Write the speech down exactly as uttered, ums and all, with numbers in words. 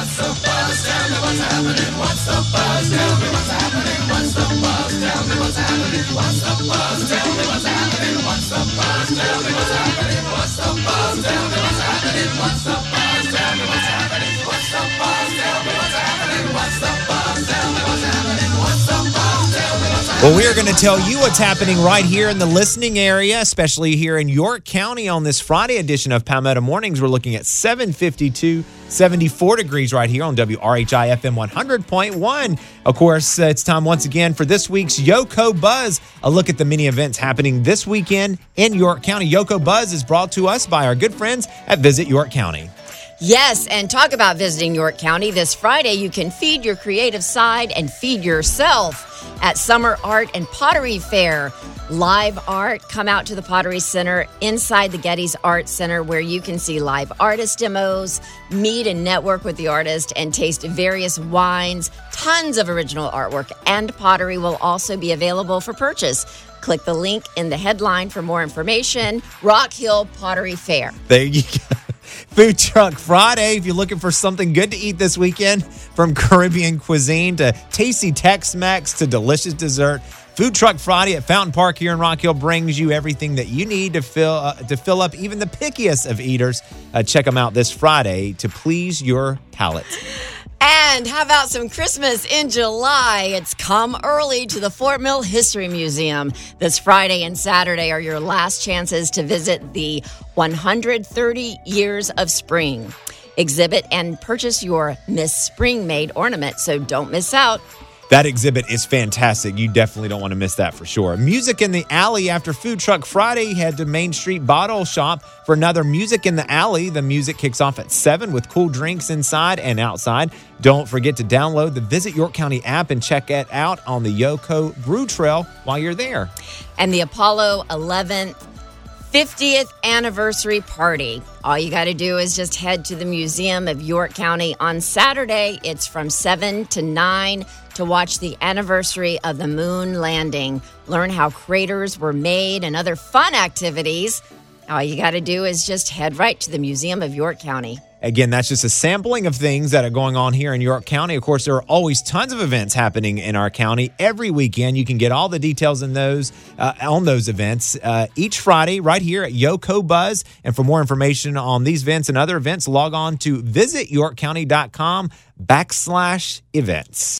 What's the buzz? Tell me what's happening. What's the buzz? Tell me what's happening. What's the buzz? Tell me what's happening. What's the buzz? Tell me what's happening. What's the buzz? Tell me what's happening. What's the buzz? Tell me what's happening. What's the buzz? Tell me what's happening. What's the buzz? Tell me what's happening. What's the buzz? Tell me what's happening. What's the buzz? Tell me what's happening. Well, we are going to tell you what's happening right here in the listening area, especially here in York County on this Friday edition of Palmetto Mornings. We're looking at seven fifty-two, seventy-four degrees right here on W R H I F M one hundred point one. Of course, uh, it's time once again for this week's Yoko Buzz, a look at the many events happening this weekend in York County. Yoko Buzz is brought to us by our good friends at Visit York County. Yes, and talk about visiting York County. This Friday, you can feed your creative side and feed yourself at Summer Art and Pottery Fair. Live art. Come out to the Pottery Center inside the Getty's Art Center where you can see live artist demos, meet and network with the artist, and taste various wines. Tons of original artwork and pottery will also be available for purchase. Click the link in the headline for more information. Rock Hill Pottery Fair. There you go. Food Truck Friday, if you're looking for something good to eat this weekend, from Caribbean cuisine to tasty Tex-Mex to delicious dessert, Food Truck Friday at Fountain Park here in Rock Hill brings you everything that you need to fill uh, to fill up even the pickiest of eaters. Uh, check them out this Friday to please your palate. And how about some Christmas in July? It's come early to the Fort Mill History Museum. This Friday and Saturday are your last chances to visit the one hundred thirty Years of Spring exhibit and purchase your Miss Spring Made ornament, so don't miss out. That exhibit is fantastic. You definitely don't want to miss that for sure. Music in the Alley after Food Truck Friday. Head to Main Street Bottle Shop for another Music in the Alley. The music kicks off at seven with cool drinks inside and outside. Don't forget to download the Visit York County app and check it out on the Yoko Brew Trail while you're there. And the Apollo eleventh fiftieth anniversary party. All you got to do is just head to the Museum of York County on Saturday. It's from seven to nine to watch the anniversary of the moon landing. Learn how craters were made and other fun activities. All you got to do is just head right to the Museum of York County. Again, that's just a sampling of things that are going on here in York County. Of course, there are always tons of events happening in our county every weekend. You can get all the details in those uh, on those events uh, each Friday right here at Yoko Buzz. And for more information on these events and other events, log on to visityorkcounty.com backslash events.